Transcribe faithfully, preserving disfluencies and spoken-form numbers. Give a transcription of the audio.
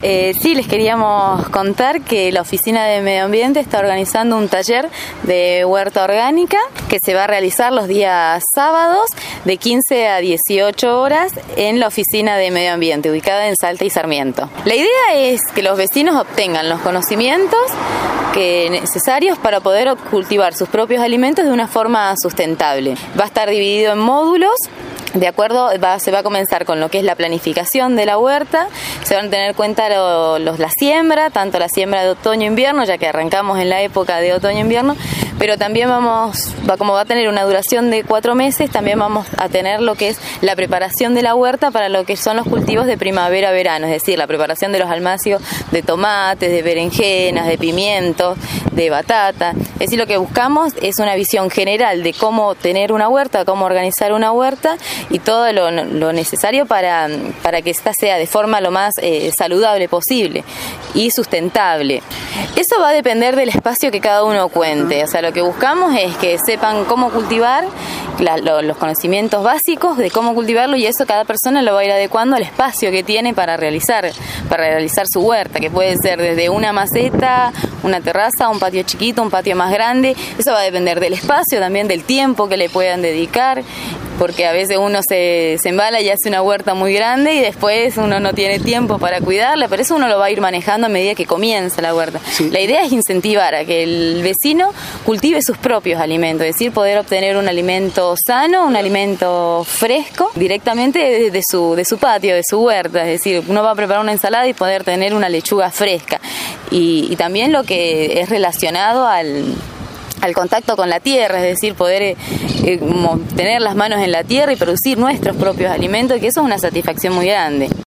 Eh, sí, les queríamos contar que la Oficina de Medio Ambiente está organizando un taller de huerta orgánica que se va a realizar los días sábados de quince a dieciocho horas en la Oficina de Medio Ambiente, ubicada en Salta y Sarmiento. La idea es que los vecinos obtengan los conocimientos que necesarios para poder cultivar sus propios alimentos de una forma sustentable. Va a estar dividido en módulos. De acuerdo, va, se va a comenzar con lo que es la planificación de la huerta, se van a tener en cuenta lo, los, la siembra, tanto la siembra de otoño-invierno, ya que arrancamos en la época de otoño-invierno, pero también vamos, va, como va a tener una duración de cuatro meses, también vamos a tener lo que es la preparación de la huerta para lo que son los cultivos de primavera-verano, es decir, la preparación de los almácigos de tomates, de berenjenas, de pimientos, de batata. Es decir, lo que buscamos es una visión general de cómo tener una huerta, cómo organizar una huerta y todo lo, lo necesario para, para que esta sea de forma lo más eh, saludable posible y sustentable. Eso va a depender del espacio que cada uno cuente. O sea, lo que buscamos es que sepan cómo cultivar, la, lo, los conocimientos básicos de cómo cultivarlo, y eso cada persona lo va a ir adecuando al espacio que tiene para realizar, para realizar su huerta, que puede ser desde una maceta, una terraza, un patio chiquito, un patio más grande. Eso va a depender del espacio, también del tiempo que le puedan dedicar, porque a veces uno se, se embala y hace una huerta muy grande y después uno no tiene tiempo para cuidarla, pero eso uno lo va a ir manejando a medida que comienza la huerta. Sí. La idea es incentivar a que el vecino cultive sus propios alimentos, es decir, poder obtener un alimento sano, un alimento fresco, directamente de, de, su, de su patio, de su huerta. Es decir, uno va a preparar una ensalada y poder tener una lechuga fresca. Y, y también lo que es relacionado al... al contacto con la tierra, es decir, poder eh, eh, tener las manos en la tierra y producir nuestros propios alimentos, que eso es una satisfacción muy grande.